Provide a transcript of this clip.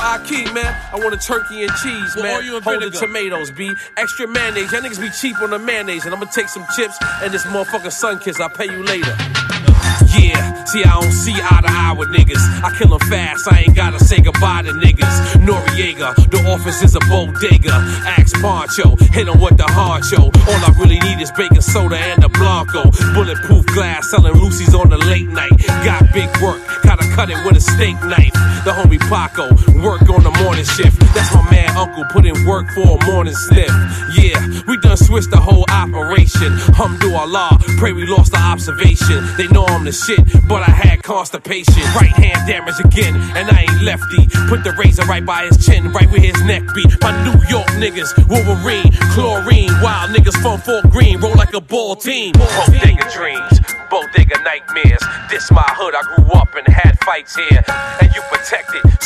high key, man. I want a turkey and cheese, man. Hold the tomatoes, B. Extra mayonnaise. Y'all niggas be cheap on the mayonnaise. And I'm gonna take some chips and this motherfucking sun kiss. I'll pay you later. Yeah, see, I don't see eye to eye with niggas. I kill them fast, I ain't gotta say goodbye to niggas. Noriega, the office is a bodega. Axe Poncho, hit him with the honcho. All I really need is baking soda and a Blanco. Bulletproof glass, selling Lucy's on the late night. Got big work, gotta cut it with a steak knife. The homie Paco, work on the morning shift. That's my man uncle, put in work for a morning sniff. Yeah, we done switched the whole operation. Alhamdulillah, pray we lost the observation. They know I'm the shit, but I had constipation. Right hand damage again, and I ain't lefty. Put the razor right by his chin, right where his neck be. My New York niggas, Wolverine, chlorine. Wild niggas from Fort Greene, roll like a ball team. Bodega dreams, bodega nightmares. This my hood, I grew up and had fights here. And you protect it.